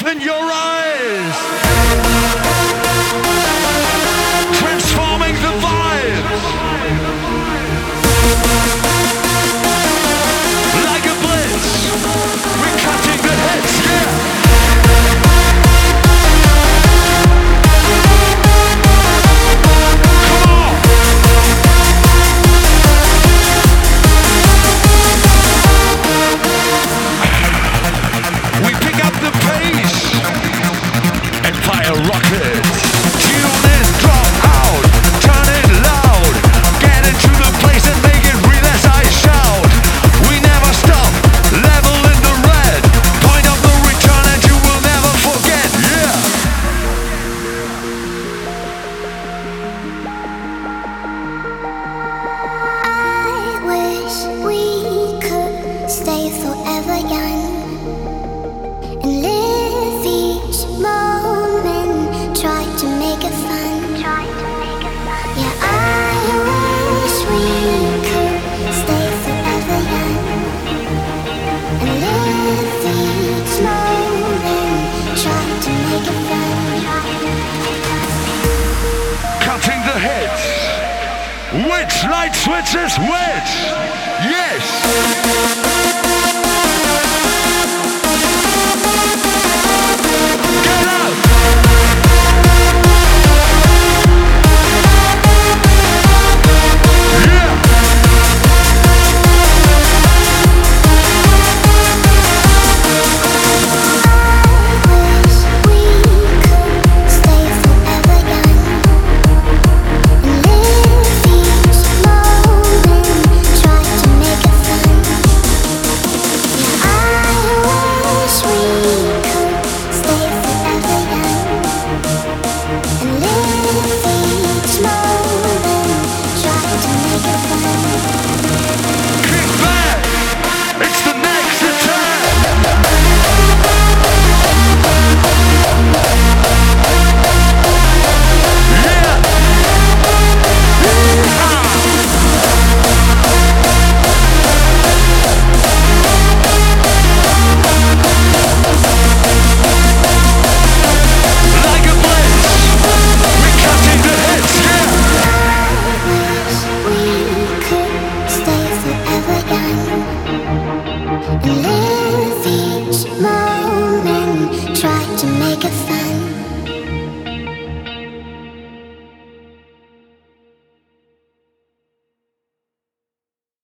Open your eyes. Transforming the vibes. Like a blitz. We're cutting the heads, yeah. Rockets. Tune in, drop out, turn it loud. Get into the place and make it real as I shout. We never stop, level in the red. Point of the return and you will never forget, yeah. I wish we could stay forever young and live each moment. Try to make it fun. Yeah, I wish we could stay forever young and live each moment. Try to make it fun. Cutting the heads. Which light switches which? Yes. Live